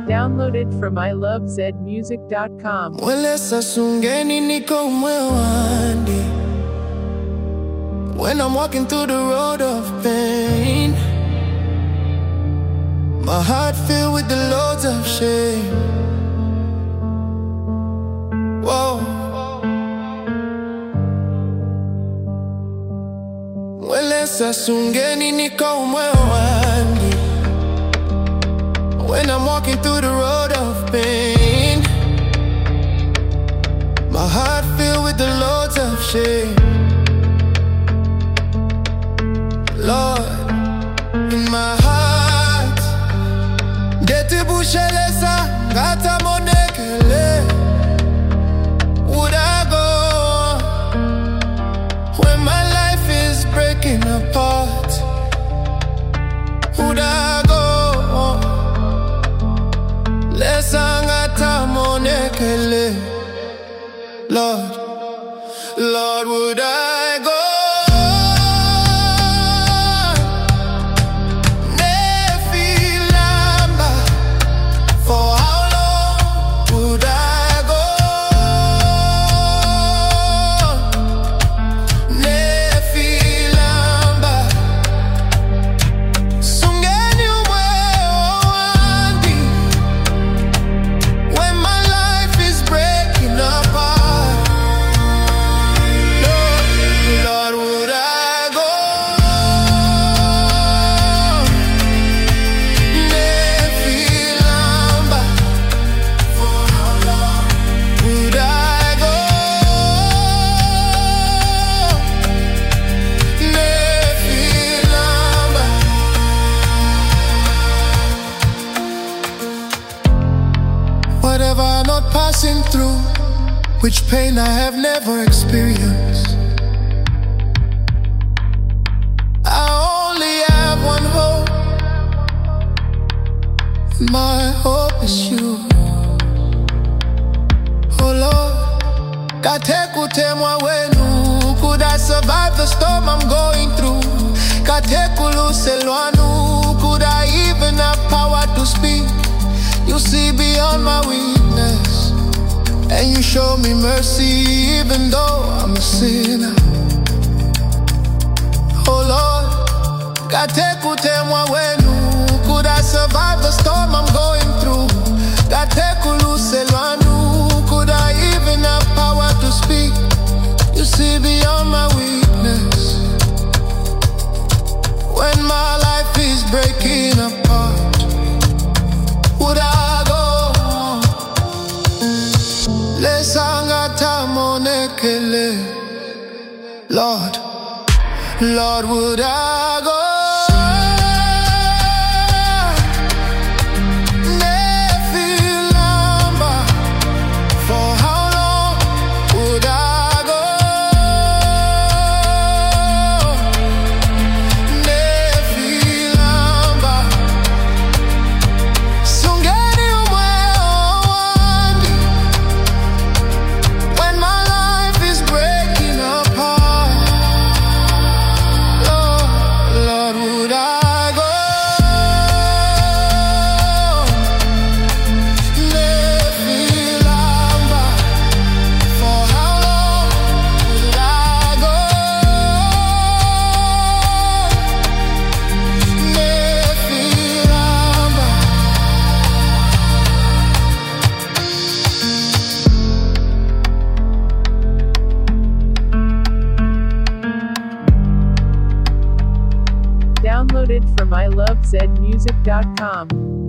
Downloaded from ilovezmusic.com. Mwele sasungeni niko mwewandi. When I'm walking through the road of pain, my heart filled with the loads of shame. Whoa. Mwele sasungeni niko mwewandi. When I'm walking through the road of pain, my heart filled with the loads of shame. Lord, in my heart, deti bushelesa gata monekele. Would I go when my life is breaking apart? Would I go? Lesangata monekele. Lord, Lord, would I go? Whatever I'm not passing through, which pain I have never experienced, I only have one hope. My hope is you. Oh Lord, katekutemwa wenu. Could I survive the storm I'm going through? Katekuluselwanu. Could I even have power to speak? You see beyond my weakness, and you show me mercy even though I'm a sinner. Oh Lord, katekutemwa wenu. Could I survive the storm I'm going through? Katekuluselwanu. Could I even have power to speak? You see beyond my weakness, when my life is breaking apart. Would I go? Lesangata monekele. Lord, Lord, would I go? Nefilamba. For how long would I go? Nefilamba. Sungeni umwewandi. When my life is breaking apart. Lord, Lord, would I go? Nefilamba. For how long would I go? Nefilamba. Downloaded from ilovezmusic.com.